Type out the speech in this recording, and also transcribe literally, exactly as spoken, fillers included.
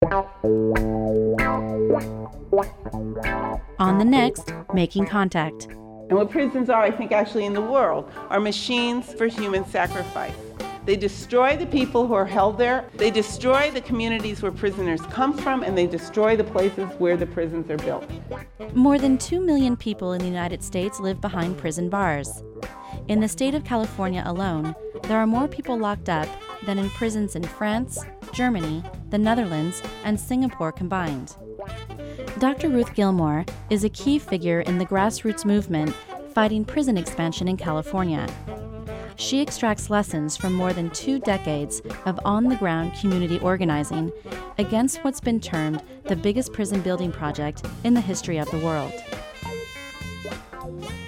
On the next, Making Contact. And what prisons are, I think, actually in the world, are machines for human sacrifice. They destroy the people who are held there, they destroy the communities where prisoners come from, and they destroy the places where the prisons are built. More than two million people in the United States live behind prison bars. In the state of California alone, there are more people locked up than in prisons in France, Germany, the Netherlands, and Singapore combined. Doctor Ruth Gilmore is a key figure in the grassroots movement fighting prison expansion in California. She extracts lessons from more than two decades of on-the-ground community organizing against what's been termed the biggest prison building project in the history of the world.